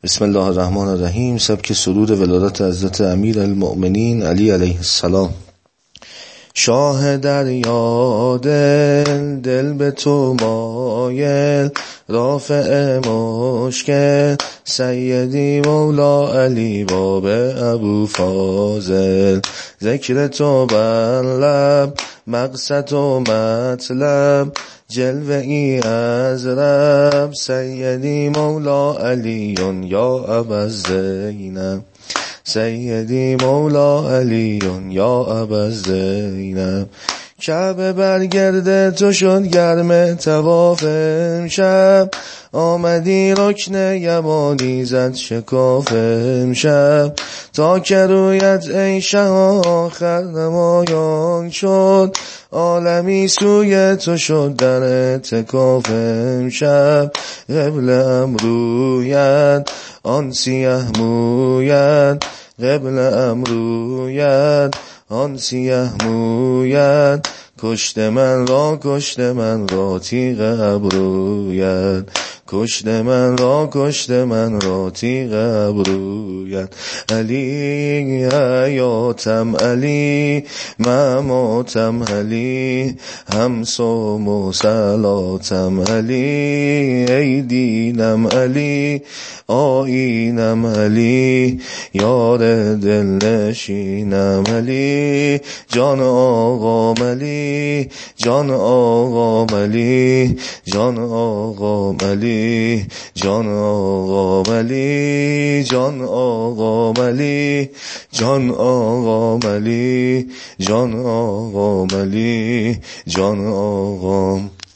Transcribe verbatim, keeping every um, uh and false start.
بسم الله الرحمن الرحیم. سبک سرود ولادت حضرت امیر المؤمنین علی علیه السلام. شاه دریا دل دل به تو مایل، رافع مشکل سیدی مولا علی باب ابو فاضل. ذکر تو بر لب مقصد و مطلب، جلوه ای از رب سیدی مولا علی یا ابا زینب. سیدی مولا علی یا ابا زینب. کعبه برگرد تو شد گرم طواف امشب، آمدی رکن یمانی زد شکاف امشب. تا که رویت ای شه آخر نمایان شد، عالمی سوی تو شد در اعتکاف امشب. قبله‌ام رویت آن سیه مویت، قبله‌ام رویت آن سیه مویت. کشت من را کشت من را تیغ ابرویت، کشت من را کشت من را تیغ ابرویت. علی حیاتم علی، مماتم علی، همسام و صلاتم علی. ای دینم علی، آیینم علی، یار دل نشینم علی. جان آقام علی، جان آقام علی، جان آقام علی، جان آقام علی، جان آقام علی، جان آقام علی، جان آقام علی، جان آقام